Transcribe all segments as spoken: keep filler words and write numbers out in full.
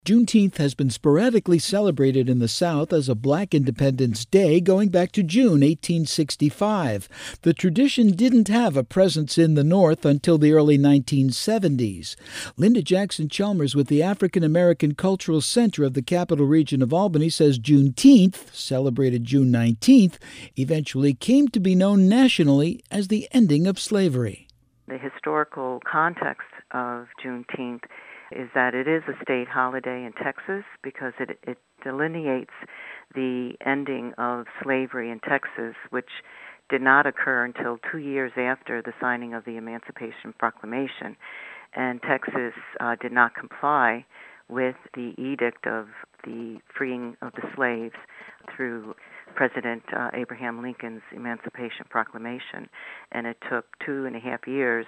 Juneteenth has been sporadically celebrated in the South as a Black Independence Day going back to June eighteen sixty-five. The tradition didn't have a presence in the North until the early nineteen seventies. Linda Jackson Chalmers with the African American Cultural Center of the Capital Region of Albany says Juneteenth, celebrated June nineteenth, eventually came to be known nationally as the ending of slavery. The historical context of Juneteenth is that it is a state holiday in Texas because it, it delineates the ending of slavery in Texas, which did not occur until two years after the signing of the Emancipation Proclamation. And Texas uh, did not comply with the edict of the freeing of the slaves through President uh, Abraham Lincoln's Emancipation Proclamation. And it took two and a half years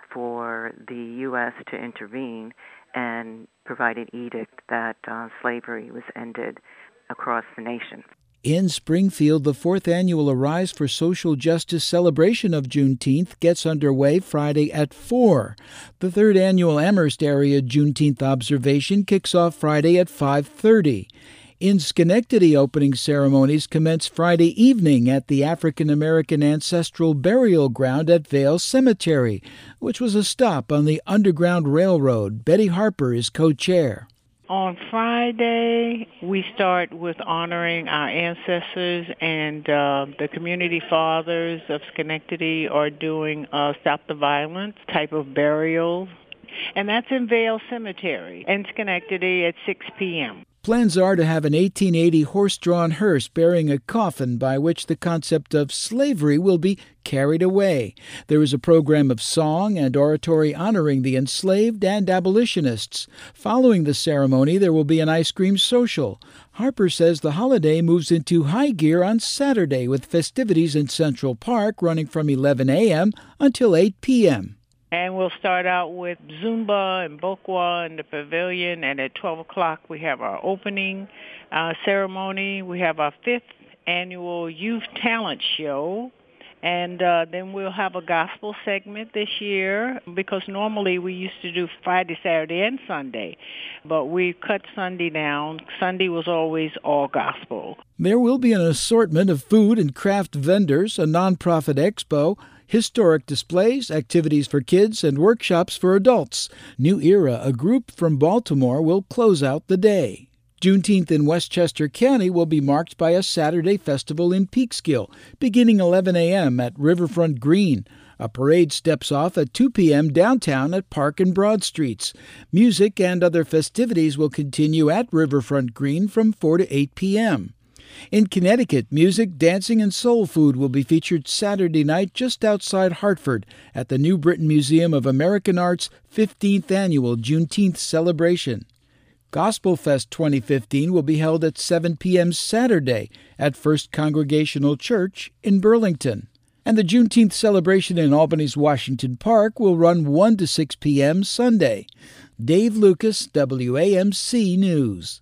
for the U S to intervene and provide an edict that uh, slavery was ended across the nation. In Springfield, the fourth annual Arise for Social Justice celebration of Juneteenth gets underway Friday at four. The third annual Amherst Area Juneteenth observation kicks off Friday at five thirty. In Schenectady, opening ceremonies commence Friday evening at the African American Ancestral Burial Ground at Vale Cemetery, which was a stop on the Underground Railroad. Betty Harper is co-chair. On Friday, we start with honoring our ancestors, and uh, the community fathers of Schenectady are doing a Stop the Violence type of burial, and that's in Vale Cemetery in Schenectady at six p.m. Plans are to have an eighteen eighty horse-drawn hearse bearing a coffin by which the concept of slavery will be carried away. There is a program of song and oratory honoring the enslaved and abolitionists. Following the ceremony, there will be an ice cream social. Harper says the holiday moves into high gear on Saturday with festivities in Central Park running from eleven a.m. until eight p.m. And we'll start out with Zumba and Bokwa in the pavilion, and at twelve o'clock we have our opening uh, ceremony. We have our fifth annual Youth Talent Show, and uh, then we'll have a gospel segment this year because normally we used to do Friday, Saturday, and Sunday, but we cut Sunday down. Sunday was always all gospel. There will be an assortment of food and craft vendors, a nonprofit expo, historic displays, activities for kids, and workshops for adults. New Era, a group from Baltimore, will close out the day. Juneteenth in Westchester County will be marked by a Saturday festival in Peekskill, beginning eleven a.m. at Riverfront Green. A parade steps off at two p.m. downtown at Park and Broad Streets. Music and other festivities will continue at Riverfront Green from four to eight p.m. In Connecticut, music, dancing, and soul food will be featured Saturday night just outside Hartford at the New Britain Museum of American Art's fifteenth annual Juneteenth celebration. Gospel Fest twenty fifteen will be held at seven p.m. Saturday at First Congregational Church in Burlington. And the Juneteenth celebration in Albany's Washington Park will run one to six p.m. Sunday. Dave Lucas, W A M C News.